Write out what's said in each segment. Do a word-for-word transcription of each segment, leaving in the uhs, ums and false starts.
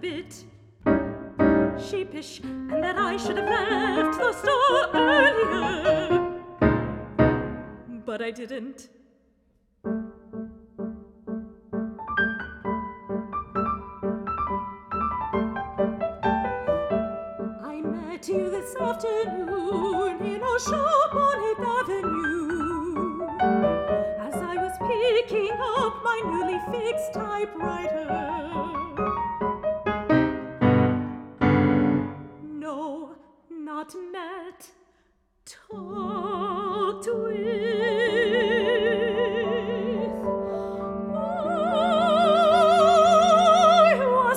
bit sheepish, and that I should have left the store earlier. But I didn't. I met you this afternoon in a shop on Eighth Avenue as I was picking up my newly fixed typewriter. No, not met, talked with. I was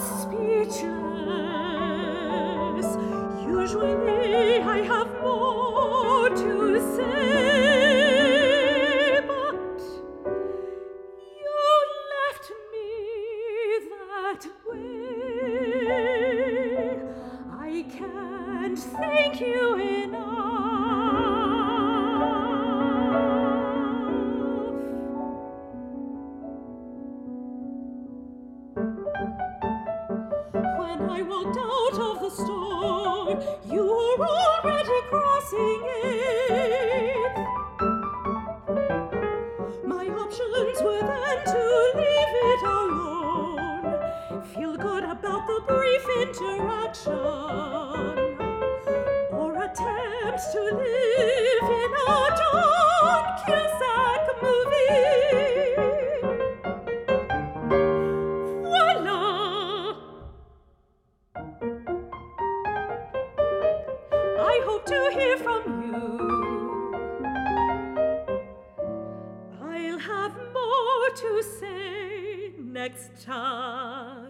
speechless. Usually I have more to say, but you left me that way. I can't thank you enough. When I walked out of the store, you were already crossing it. My options were then to leave it alone, feel good about the brief interaction, or attempt to live in a John Cusack movie. Voila! I hope to hear from you. I'll have more to say next time.